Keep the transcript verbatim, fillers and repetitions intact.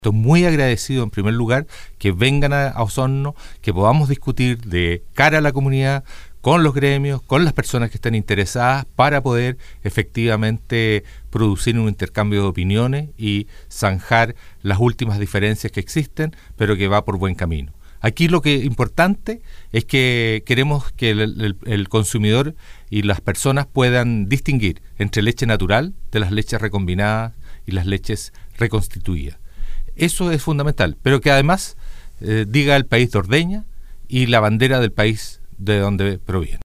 Estoy muy agradecido en primer lugar que vengan a, a Osorno, que podamos discutir de cara a la comunidad, con los gremios, con las personas que estén interesadas para poder efectivamente producir un intercambio de opiniones y zanjar las últimas diferencias que existen, pero que va por buen camino. Aquí lo que es importante es que queremos que el, el, el consumidor y las personas puedan distinguir entre leche natural de las leches recombinadas y las leches reconstituidas. Eso es fundamental, pero que además eh, diga el país de ordeña y la bandera del país de donde proviene.